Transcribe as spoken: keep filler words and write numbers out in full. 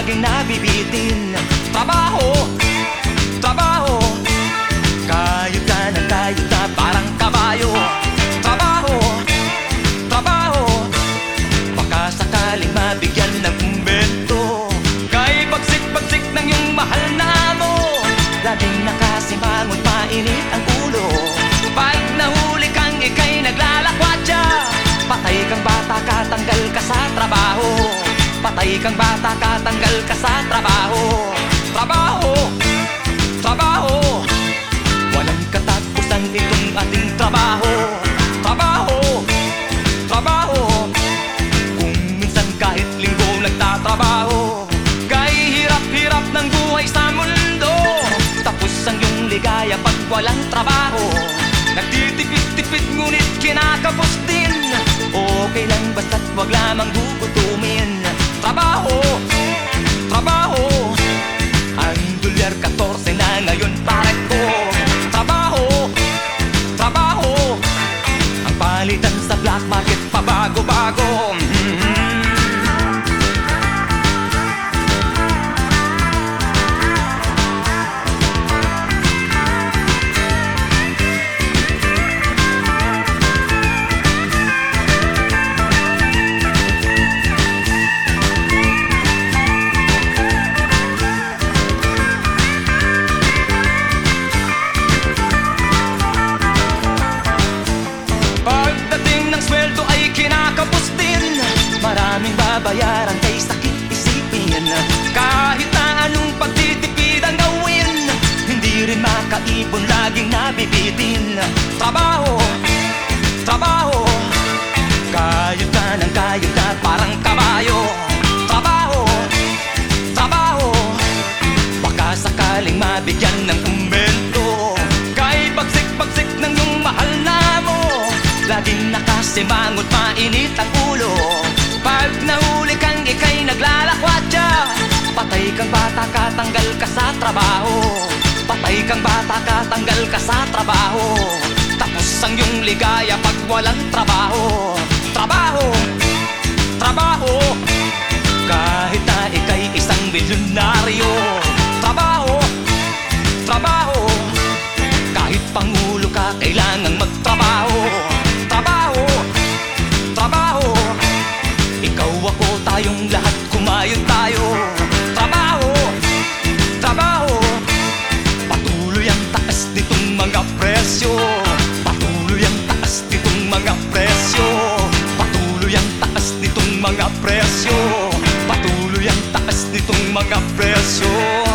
laging nabibitin. Trabaho, trabaho, kayod ka ng kayod na parang kabayo. Trabaho, trabaho, baka sakaling mabigyan ng kumbento. Kay bagsik-bagsik ng iyong mahal na amo, laging nakasimangot, mainit ang ulo. Pag nahuli kang ika'y naglalakwadya, patay kang bata ka, tanggal ka sa trabaho. Patay kang bata ka, tanggal ka sa trabaho. Trabaho, trabaho, walang katapusan itong ating trabaho. Trabaho, trabaho, kung minsan kahit linggo nagtatrabaho. Kay hirap-hirap ng buhay sa mundo, tapos ang iyong ligaya pag walang trabaho. Nagtitipid-tipid ngunit kinakapos din, okay lang basta't wag lamang gugutumin. Trabaho, trabaho, ang dolyar katorse na ngayon paret ko. Trabaho, trabaho, ang palitan sa black market pabago-bago. Maraming babayaran kay sakit isipin. Kahit na anong pagtitipid ang gawin, hindi rin makaipon, laging nabibitin. Trabaho, trabaho, kayod ka ng kayod na parang kabayo. Trabaho, trabaho, baka sakaling mabigyan ng kumbento. Kay bagsik-bagsik ng iyong mahal na mo, laging nakasimangot, mainit ang ulo. Pag nahuli kang ika'y naglalakwadya, patay kang bata ka, tanggal ka sa trabaho. Patay kang bata ka, tanggal ka sa trabaho. Tapos ang iyong ligaya pag walang trabaho. Trabaho, trabaho, kahit na ika'y isang milyonaryo. Trabaho, trabaho, kahit pangulo ka, kailangang magtrabaho. Trabaho, trabaho, ikaw ako tayong lahat, kumayod tayo. Trabaho, trabaho, patuloy ang taas nitong mga presyo. Patuloy ang taas nitong mga presyo. Patuloy ang taas nitong mga presyo. Patuloy ang taas nitong mga presyo.